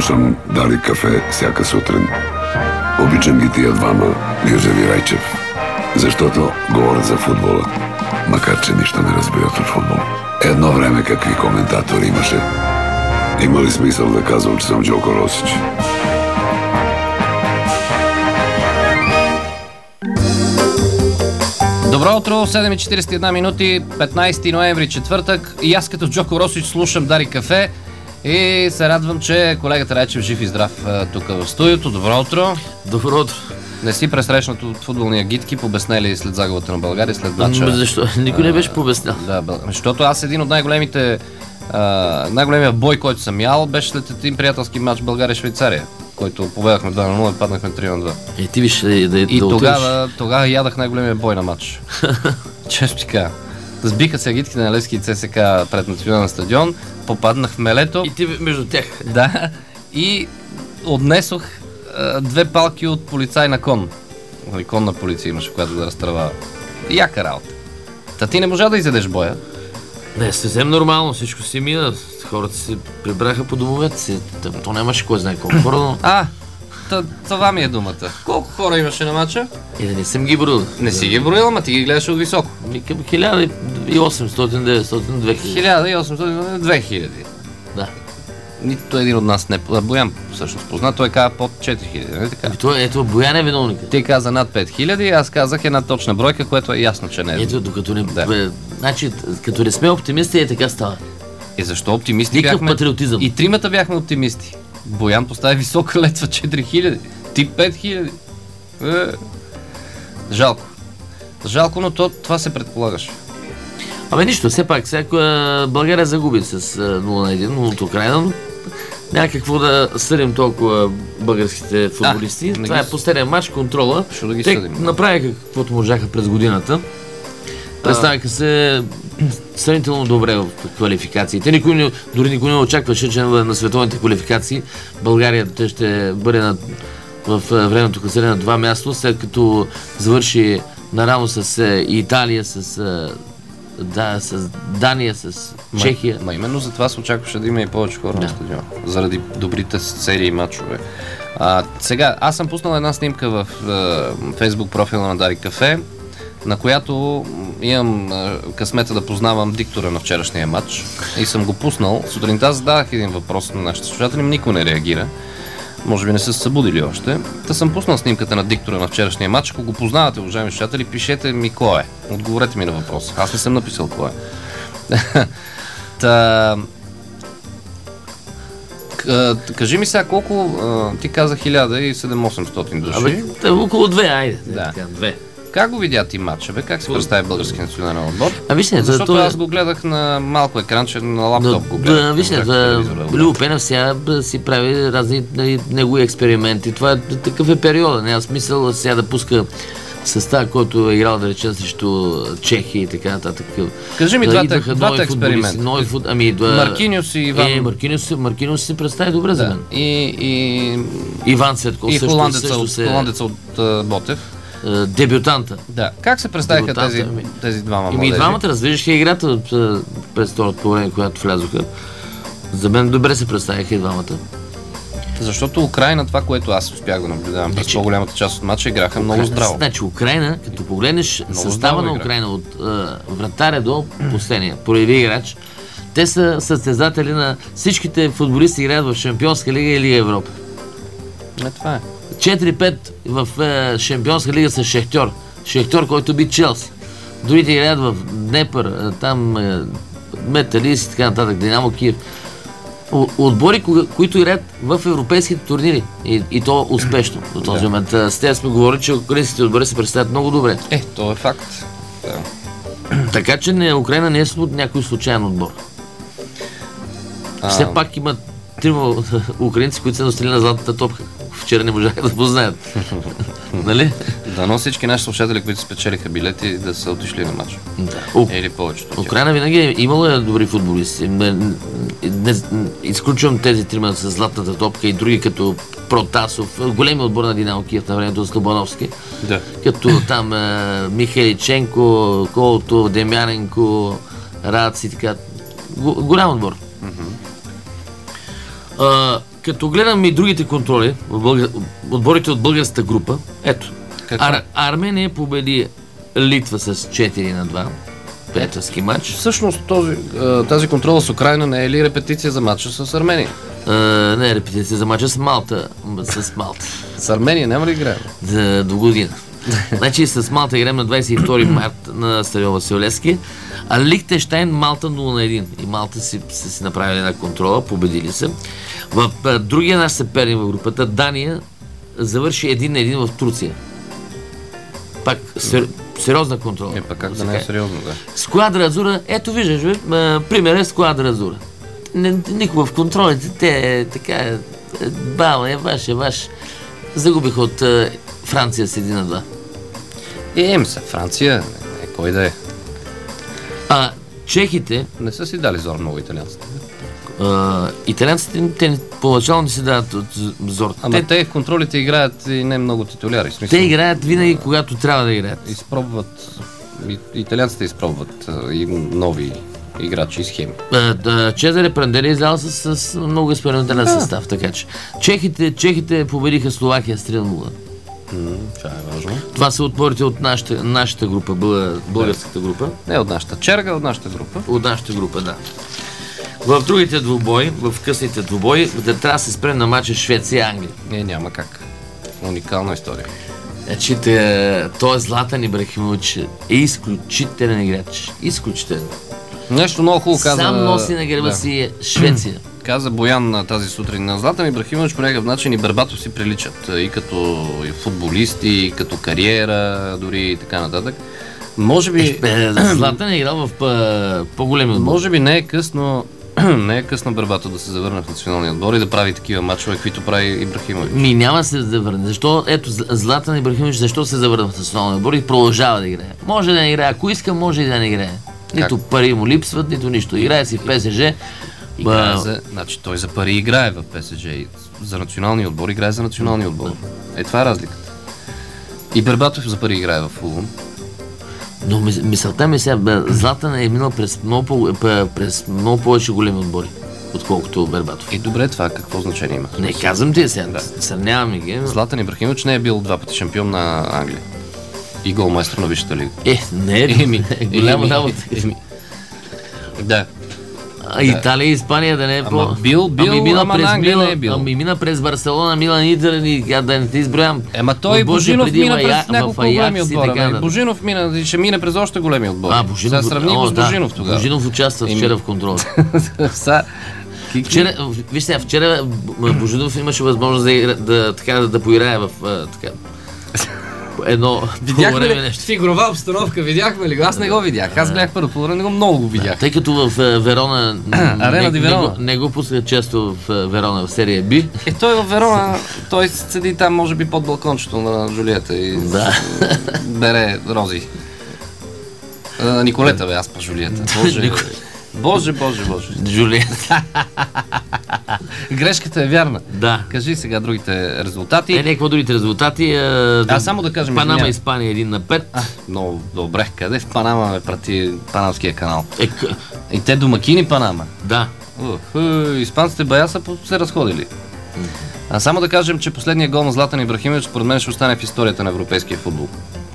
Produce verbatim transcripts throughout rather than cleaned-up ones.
Слушам Дарик кафе всяка сутрин. Обичам ги тия двама, Гюзев и Райчев, защото говорят за футбола, макар че нищо не разбират от футбол. Едно време какви коментатори имаше. Има ли смисъл да казвам, че съм Джоко Росич? Добро утро, седем и четиридесет и една минути, петнайсети ноември, четвъртък. И аз като Джоко Росич слушам Дарик кафе и се радвам, че колегата Райчев жив и здрав тук в студиото. Добро утро. Добро утро. Не си пресрещнат от футболния гидки, побеснели след загубата на България, след мача. Защо? Никой не беше побеснял. Да, защото аз един от най-големите, а, най-големия бой, който съм ял, беше след един приятелски матч България-Швейцария, който победахме два на нула и паднахме три на два. И ти виж да, да, И да тогава, тогава ядах най-големия бой на матч. Често ти кажа. Сбиха се агитките на Левски и ЦСКА пред национален стадион, попаднах в мелето. И ти между тях. Да. И отнесох а, две палки от полицай на кон. Конна полиция имаше, която да разтрава. Яка работа. Та ти не можа да изядеш боя. Не, съвсем нормално, всичко си мина. Хората се прибраха по домовете си. То нямаше кой знае колко хора, но... А, т- това ми е думата. Колко хора имаше на матча? И да не съм ги броил. Не си ги броил, ама ти ги гледаш от високо. Към хиляда и осемстотин, деветстотин, две хиляди. хиляда и осемстотин, две хиляди. Да. Нито един от нас не... Боян всъщност позна, той каза под четири хиляди, нали така? Ето, ето Боян е виновника. Ти каза над пет хиляди, аз казах една точна бройка, което е ясно, че не е. Ето, докато не... Да. Бе, значи, като не сме оптимисти, е така става. И защо оптимисти Никакъв бяхме? патриотизъм. И тримата бяхме оптимисти. Боян постави висока летва четири хиляди, ти пет хиляди. Е, жалко. Жалко, но то, това се предполагаше. Абе нищо, все пак, всяко България загуби с нула на едно от Украйна, но няма какво да съдим толкова българските футболисти. А, това ги... е последен матч, контрола. Ще да ги Те съдим. направиха каквото можаха през годината. Представиха се сравнително добре в квалификациите. Никой не, дори никой не очакваше, че на световните квалификации България те ще бъде на, в времето класиране на това място, след като завърши нарано с Италия, с, да, с Дания, с Чехия. Ма, ма именно за това се очакваше да има и повече хора да. на стадиона. Заради добрите серии матчове. А, сега, аз съм пуснал една снимка в е, Фейсбук профила на Дарик кафе, на която имам е, късмета да познавам диктора на вчерашния матч и съм го пуснал. Сутринта задавах един въпрос на нашите слушатели, никой не реагира. Може би не са се събудили още. Та съм пуснал снимката на диктора на вчерашния матч. Ако го познавате, уважаеми слушатели, пишете ми кой е. Отговорете ми на въпрос. Аз не съм написал кой е. Та... Кажи ми сега колко... Ти каза хиляда и седем-осемстотин души. Абе, около две, айде. Да. Така, две. Как го видя ти матча, бе? Как се представи български национален отбор? А виж не, защото това... аз го гледах на малко екранче, на лаптоп да, го гледах. Да, виж не, това Любо Пенев сега си прави разни нали, негови експерименти. Това е такъв е периода. Няма смисъл сега да пуска състав, който е играл да речем срещу Чехия и така нататък. Кажи ми да, двата, двата експеримента. Нови фут... ами, да... Маркиньос и Иван. Е, Маркиньос, Маркиньос се представи добре да. за мен. И, и... Иван Цветков и също, холандеца, също от, се... холандеца от uh, Ботев. Дебютанта. Да. Как се представиха тези, тези двама младежи? Ими и двамата развиждаха играта през второто по време, когато влязоха. За мен добре се представиха и двамата. Защото Украйна, това, което аз успях да наблюдавам през по-голямата част от матча, играха много здраво. Значи Украйна, като погледнеш много състава на Украйна от uh, вратаря до последния, полеви играч, те са състезатели на всичките футболисти играят в Шампионска лига или Европа. Не, това е. четири-пет в uh, Шампионска лига с Шехтьор. Шехтьор, който би Челси. Другите играят в Днепър, там uh, Металист и така нататък, Динамо Киев. Отбори, които играят в европейските турнири и, и то успешно до този да. момент. С тези сме говорили, че украинските отбори се представят много добре. Е, то е факт. Да. Така че не, Украйна не е някой случайен отбор. А... Все пак има трима украинци, които са достигнали на златната топка. Вчера не можаха да познаят. Нали? Дано всички наши слушатели, които спечелиха билети, да са отишли на матч. Да. Или повечето. Украйна винаги е имала добри футболисти. Не, не, не, изключвам тези трима с златната топка и други като Протасов, големи отбор на Динамо Киев на времето, Слободовски. Да. Като там е, Михайличенко, Колто, Демяненко, Раци, така. Голям отбор. Mm-hmm. А, като гледам и другите контроли, българ... отборите от българската група, ето, Ар... Армения победи Литва с четири на два, приятелски матч. Всъщност този, тази контрола с Украйна не е ли репетиция за матча с Армения? А, не е репетиция за матча с Малта. С Малта. С Армения няма ли играем? За до година. Значи с Малта играем на двадесет и втори март на стадион Васил Левски, а Лихтенщайн Малта нула на един. И Малта си, си, си направили една контрола, победили се. В а, другия наш съперник в групата, Дания, завърши един на един в Турция. Пак сер, сериозна контрола. Е, пак как да не е сериозно, да. Сквадра Азура, ето виждаш, бе, пример е Сквадра Азура. Никога в контролите, те така, бал е ваш, е ваш. Загубих от е, Франция с един на два. Е, ем са, Франция, не, не, кой да е. А чехите... Не са си дали зор много италианците. А, италианците, те поначално не си дават зор. Ама те, те в контролите играят и не много титуляри. Смисъл, те играят винаги, когато трябва да играят. Изпробват, италианците изпробват и нови играчи и схеми. Чезаре Прандели е излял с, с много експериментален да. състав, така че. Чехите, чехите победиха Словакия с три на нула. Това е важно. Това са отборите от нашата, нашата група, българската група. Не от нашата черга, от нашата група. От нашата група, да. В другите двубои, в късните двубои, да трябва да се спрем на матча Швеция-Англия. Не, няма как. Уникална история. Значи, той е Златан Ибрахимович, е изключителен играч. Изключителен. Нещо много хубаво каза. Сам носи на гърба да. си Швеция. Каза Боян тази сутрин. На Златан Ибрахимович по някакъв начин и Бербатов си приличат. И като и футболисти, и като кариера, дори и така нататък. Може би... Златан е играл в по-големи отбори. Може би не е късно не е късно Бербатов да се завърне в националния отбор и да прави такива мачове, каквито прави Ибрахимович. Ми няма се да върне. Защо? Ето, Златан Ибрахимович, защо се завърна в националния отбор и продължава да играе? Може да не играе. Ако иска, може и да не играе. Нито как? Пари му липсват, нито нищо. Играе си в ПСЖ. Играе за... Значи той за пари играе в ПСЖ. За националния отбор играе за националния отбор. Е, това е разликата. И Бербатов за пари играе в Фулъм. Но мисълта ми сега, Златан е минал през много, през много повече големи отбори, отколкото Бербатов. И добре, това какво значение има? Не, казвам ти сега, да. Сравняваме ги. Златан Ибрахимович не е бил два пъти шампион на Англия. И голмайстър на Висшата лига. Е, не е, еми, голяма работа. Да. А, Италия и Испания да не е по... Ама бил, бил, ами, ама на Англия Мила, не е бил. Ами мина през Барселона, Милан, Интер и да не те изброям. Ема той Божинов мина през няколко големи отбора. Божинов мина и ще мине през още големи отбори. А, Божинов, Сега сравнимо с Божинов тогава. Божинов участва вчера в контрол. Вчера, виж сега, вчера Божинов имаше възможност да, да, така, да, да поиграе в така, едно видяхме ли нещо. В игрова обстановка, видяхме ли го? Аз не го видях. Аз гледах първо полувреме, не го много го видях. Тъй като в Верона Арена ди Верона. Не го пускат често в Верона в серия B. Е, той в Верона, той седи там, може би под балкончето на Жулиета и да. бере рози. А, Николета бе, аз па Жулиета. Боже, боже, боже, боже. Жулиета. Грешката е вярна. Да. Кажи сега другите резултати. Е, не, какво другите резултати? А, а само да кажем... Панама, Испания един на пет. А, много добре. Къде в Панама ме прати Панамския канал? Е, къ... И те домакини Панама. Да. Ух, испанците бая са се разходили. А само да кажем, че последният гол на Златан Ибрахимович според мен ще остане в историята на европейския футбол.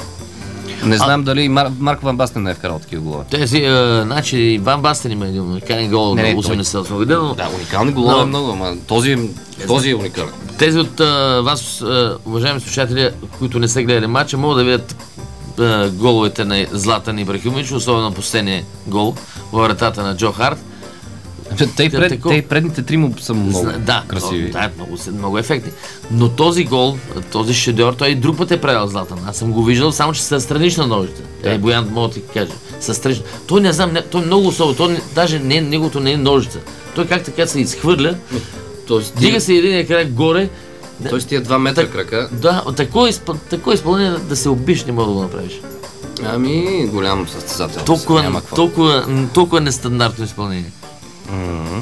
Не знам а... дали Мар... Марко Ван Бастен не е вкарал такива голове. Тези, а, значи Ван Бастен има един уникален гол на осемдесета година. Да, уникални голове но... много, ама този, този е уникален. Тези от а, вас, а, уважаеми слушатели, които не са гледали матча, могат да видят а, головете на Златан Ибрахимович, особено на последния гол във вратата на Джо Харт. Те, пред, тако... те предните три му са много да, красиви. Да, много, много ефектни. Но този гол, този шедьор, той и друг път е правил Златан. Аз съм го виждал, само че са странична ножите. Да. Е, Боян, мога да ти кажа. Са странична. Той не знам, не, той е много особено. Той даже не, неговото не е ножица. Той как така се изхвърля, тоест, дига се един крак горе. Тоест тия два метра так, крака. Да, такова изпъл, изпълнение да се убиш не мога да го направиш. Ами, голям състезател. Толкова, толкова, толкова нестандартно изпълнение. Mm-hmm.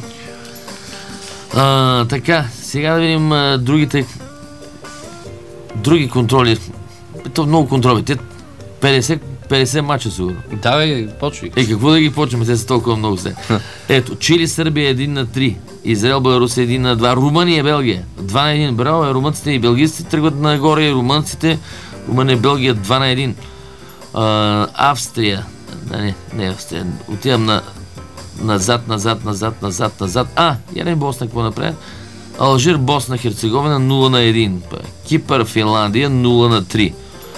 А, така, сега да видим а, другите други контроли. То много контроли. Те петдесет петдесет мача сигурно. Давай, почвай. Е, какво да ги почваме? Те са толкова много се. Ето, Чили, Сърбия един на три. Израел, Беларус един на два. Румъния, Белгия два на един. Браво, румънците и белгийците тръгват нагоре, и румънците. Румъния, Белгия два на един. А, Австрия. Не, не Австрия. Отивам на назад, назад, назад, назад, назад. А, я не Босна, какво направят? Алжир, Босна, Херцеговина нула на един. Кипър, Финландия нула на три.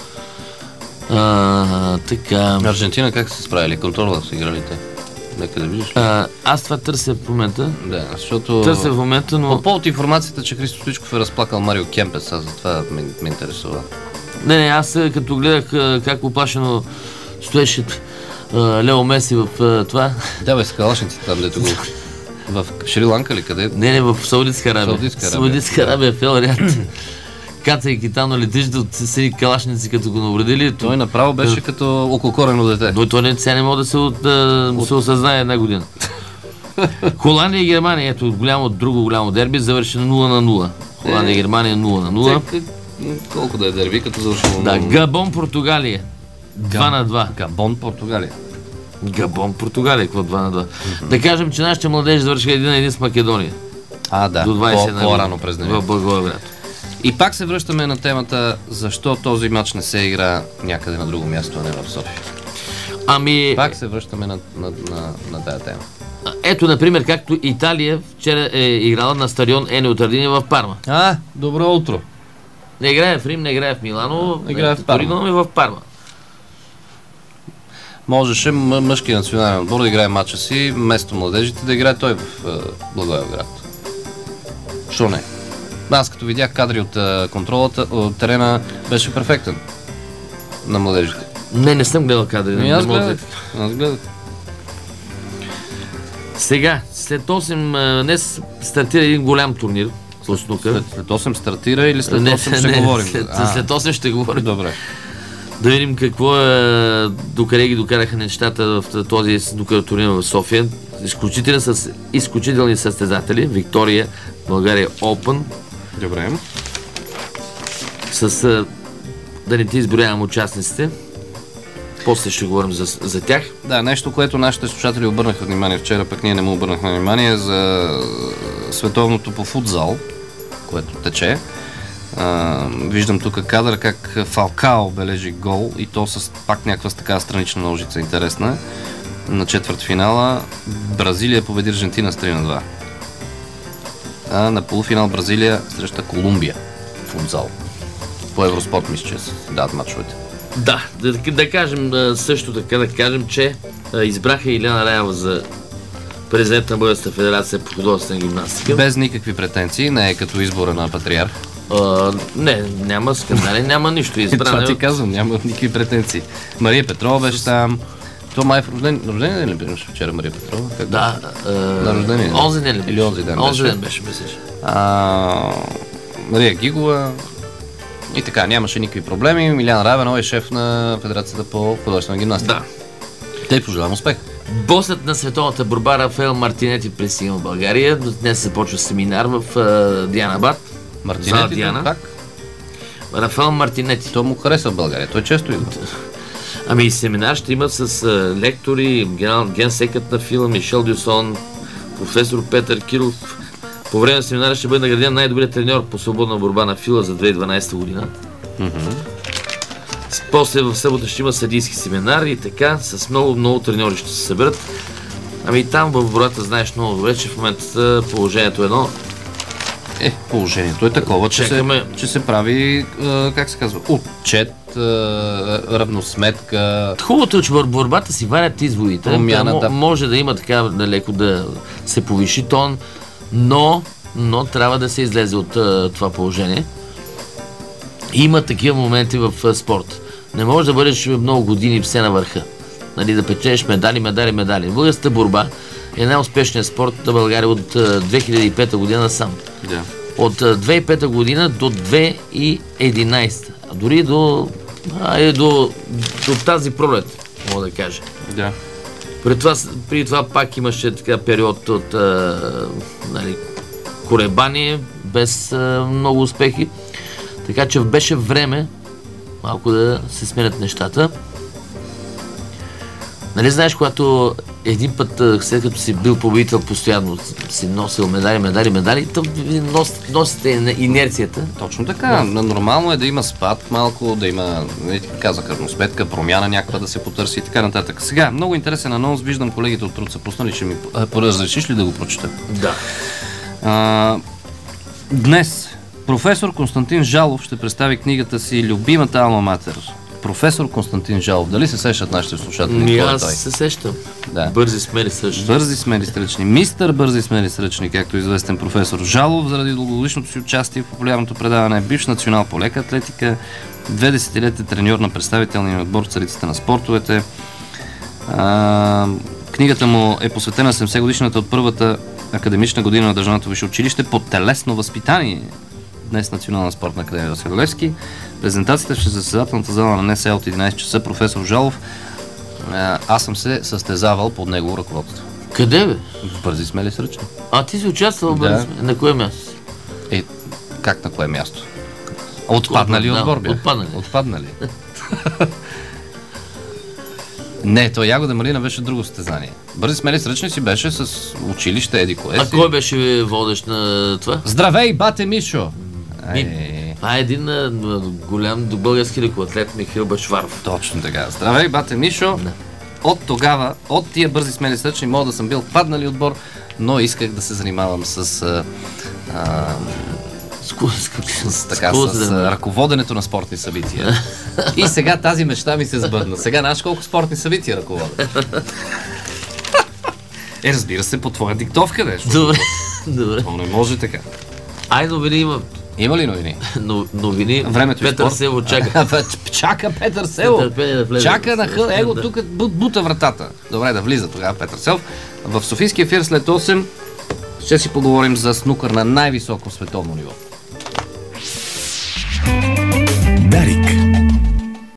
А, така. Аржентина как се справили? Контрола са играли те. Нека да видиш. А, аз това търся в момента. Да, защото... Търся в момента, но... По повод информацията, че Христо Стоичков е разплакал Марио Кемпес, аз затова ме, ме интересува. Не, не, аз като гледах а, как оплашено стоеше а, Лео Меси в а, това. Да, бе, с калашниците там, дето го... В Шри-Ланка ли къде? Не, не, в Саудитска Арабия. Саудитска Арабия. Саудитска Арабия, фел ряд. Кацайки там на летището от седи калашници, като го навредили. Той направо беше като околокорено дете. Но той не, сега не мога да се, от, да, от... се осъзнае една година. Холандия и Германия, ето голямо, друго голямо дерби, завърши на нула на нула. Холандия и Германия нула на нула. Колко да е дерби, като завършило да, Габон, Португалия. два на два. Габон, Португалия. Габон, Португалия, какво два на два. Mm-hmm. Да кажем, че нашите младежи завършиха един на един с Македония. А, да. До двадесет По, по-рано през деня. В Благоевград. И пак се връщаме на темата, защо този матч не се игра някъде на друго място, а не в София. Ами... Пак се връщаме на, на, на, на тая тема. Ето, например, както Италия вчера е играла на стадион Енио Тардини в Парма. А, добро утро. Не играе в Рим, не играе в Милано, не играе в Парма. но е в Парма. Можеше мъжки национален отбор да играе матча си, вместо младежите да играе той в uh, Благоевград. Що не? Аз като видях кадри от uh, контролата, от терена, беше перфектен на младежите. Не, не съм гледал кадри. Не, аз гледах. Аз гледах. Сега, след осем днес стартира един голям турнир. След, след осем стартира или след не, осем ще не, говорим? След, след осем ще говорим. Добре. Да видим какво е, докъде ги докараха нещата в този турнир в София. Изключителен с изключителни състезатели. Виктория, България Open. Добре. С, да не ти изброявам участниците. После ще говорим за, за тях. Да, нещо, което нашите слушатели обърнаха внимание вчера, пък ние не му обърнахме внимание, за световното по футзал, което тече. А, виждам тук кадър как Фалкао бележи гол и то с пак някаква така странична ножица интересна. На четвъртфинала Бразилия победи Аржентина с три на два. А на полуфинал Бразилия среща Колумбия. Футзал. По Евроспорт мисля, че се дават мачовете. Да, да, да кажем също така, да кажем, че а, избраха Илияна Раева за президент на Българската федерация по художествена гимнастика. Без никакви претенции, не е като избора на патриарх. А, не, няма скандали, няма нищо избрано. Това ти казвам, няма никакви претенции. Мария Петрова беше там. То май в рождение, рождение ден ли беше вчера Мария Петрова? Как да. А, на рождение ден. Онзи ден ли беше? Или онзи ден онзи беше. ден беше, мислиш. А, Мария Гигова. И така, нямаше никакви проблеми. Миляна Равенова е шеф на Федерацията по художествена гимнастика. Да. Те пожелавам успех. Босът на световната борба Рафаел Мартинети пристига в България. Днес се почва семинар в uh, Дианабад. Мартинети Диана. Пак? Рафаел Мартинети. То му хареса в България. Той често идва. Ами и семинар ще имат с uh, лектори, ген, генсекът на филм Мишел Дюсон, професор Петър Киров. По време на семинара ще бъде награден най-добрият треньор по свободна борба на фила за две хиляди и дванадесета година. Mm-hmm. После в събота ще има съдийски семинар и така, с много, много треньори ще се съберат. Ами там в бората знаеш много добре, че в момента положението е едно. Е, положението е такова, че, Чекаме... се, че се прави, е, как се казва, отчет, е, равносметка. Хубавото е, че борбата си варят изводите. Промяна, да, да. Може да има така леко да се повиши тон, но, но трябва да се излезе от uh, това положение. Има такива моменти в uh, спорт. Не можеш да бъдеш много години все на върха. Нали, да печеш медали, медали, медали. Българската борба е най-успешният спорт на България от uh, две хиляди и пета година насам. Yeah. От uh, две хиляди и пета година до две хиляди и единадесета. А дори до, а, е, до, до тази пролет, мога да кажа. Yeah. При това, при това пак имаше така период от а, нали, колебание, без а, много успехи. Така че беше време малко да се сменят нещата. Нали знаеш, когато един път, а, след като си бил победител, постоянно си носил медали, медали, медали, то ви нос, носите инерцията. Точно така. Да. Нормално е да има спад малко, да има, не ти каза, кръвносметка, промяна някаква да се потърси и така нататък. Сега, много интересен анонс, виждам колегите от Труд са пуснали, че ми разрешиш ли да го прочета? Да. А, днес професор Константин Жалов ще представи книгата си "Любимата алма матер". Професор Константин Жалов. Дали се сещат нашите слушатели? Ми, аз се сещам. Да. Бързи, смели, сръчни. Бързи, смели, сръчни. Мистър Бързи, смели, сръчни, както е известен професор Жалов, заради дългогодишното си участие в популярното предаване, бивш национал по лека атлетика, две десетилетия треньор на представителния отбор в цариците на спортовете. А, книгата му е посветена седемдесет годишната от първата академична година на Държавното висше училище по телесно възпитание. Днес Национална спортна академия Васил Левски. Презентацията ще е заседателната зала на НСА от единайсет часа. Професор Жалов, аз съм се състезавал под негово ръководство. Къде бе? Бързи, смели, сръчни. А ти си участвал в да. Бързи? На кое място? Е, как на кое място? Отпаднали да, отбор бях. Отпаднали. Отпаднали. Не, то Ягода Малина беше друго състезание. Бързи, смели, сръчни си беше с училище еди кое си. А кой беше водещ на това? Здравей, бате Мишо! Ми, това е един а, голям български лекоатлет Михаил Башваров. Точно така. Здравей, бате Мишо! Да. От тогава, от тия бързи, смели, сръчни, мога да съм бил паднали отбор, но исках да се занимавам с... А, а, С, с, така, с, с ръководенето на спортни събития. И сега тази мечта ми се сбъдна. Сега знаеш колко спортни събития ръководя? Е, разбира се, по твоя диктовка нещо. Добре, добре. То не може така. Ай, новини има. Има ли новини? Но, новини. Времето Петър спорт. Село чака. Чака Петър Село. Петър, да чака на хъл. Его, тук бута вратата. Добре, да влиза тогава Петър Селов. В Софийския ефир след осем ще си поговорим за снукър на най-високо световно ниво.